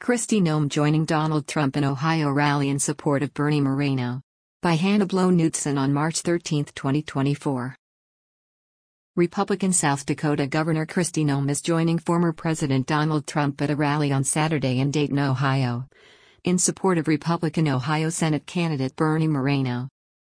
Kristi Noem joining Donald Trump in Ohio rally in support of Bernie Moreno. By Hannah Blow-Knudsen on March 13, 2024. Republican South Dakota Governor Kristi Noem is joining former President Donald Trump at a rally on Saturday in Dayton, Ohio, in support of Republican Ohio Senate candidate Bernie Moreno.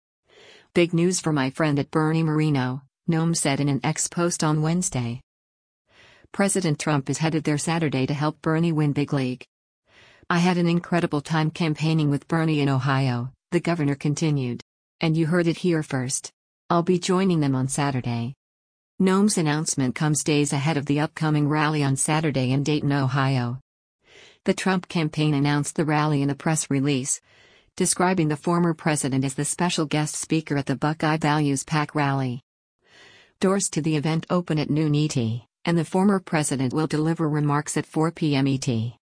"Big news for my friend at Bernie Moreno," Noem said in an X post on Wednesday. President Trump is headed there Saturday to help Bernie win big league. "I had an incredible time campaigning with Bernie in Ohio," the governor continued. "And you heard it here first. I'll be joining them on Saturday." Noem's announcement comes days ahead of the upcoming rally on Saturday in Dayton, Ohio. The Trump campaign announced the rally in a press release, describing the former president as the special guest speaker at the Buckeye Values PAC rally. Doors to the event open at noon ET, and the former president will deliver remarks at 4 p.m. ET.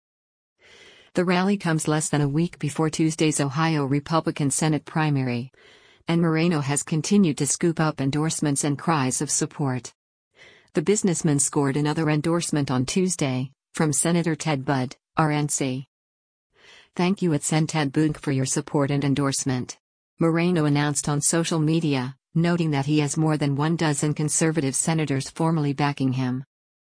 The rally comes less than a week before Tuesday's Ohio Republican Senate primary, and Moreno has continued to scoop up endorsements and cries of support. The businessman scored another endorsement on Tuesday, from Senator Ted Budd, RNC. "Thank you at Sen. Ted Budd for your support and endorsement," Moreno announced on social media, noting that he has more than 12 conservative senators formally backing him.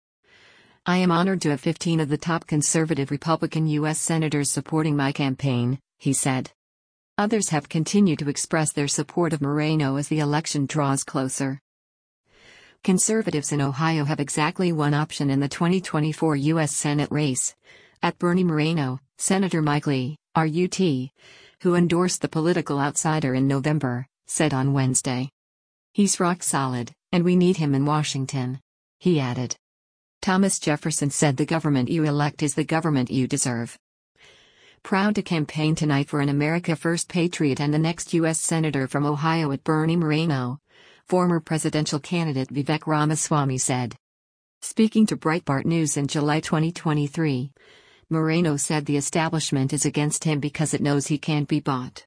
"I am honored to have 15 of the top conservative Republican U.S. senators supporting my campaign," he said. Others have continued to express their support of Moreno as the election draws closer. Conservatives in Ohio have exactly one option in the 2024 U.S. Senate race. At Bernie Moreno, Senator Mike Lee, RUT, who endorsed the political outsider in November, said on Wednesday. "He's rock solid, and we need him in Washington," he added. Thomas Jefferson said the government you elect is the government you deserve. Proud to campaign tonight for an America First patriot and the next U.S. Senator from Ohio at Bernie Moreno, former presidential candidate Vivek Ramaswamy said. Speaking to Breitbart News in July 2023, Moreno said the establishment is against him because it knows he can't be bought.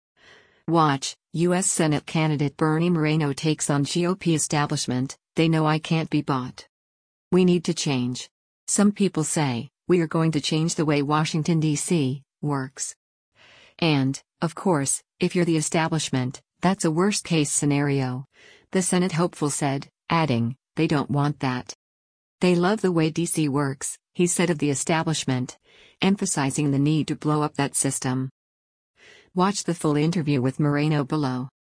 "Watch, U.S. Senate candidate Bernie Moreno takes on GOP establishment, they know I can't be bought. We need to change. Some people say, we are going to change the way Washington, D.C., works. And, of course, if you're the establishment, that's a worst-case scenario," the Senate hopeful said, adding, "They don't want that. They love the way D.C. works," he said of the establishment, emphasizing the need to blow up that system. Watch the full interview with Moreno below.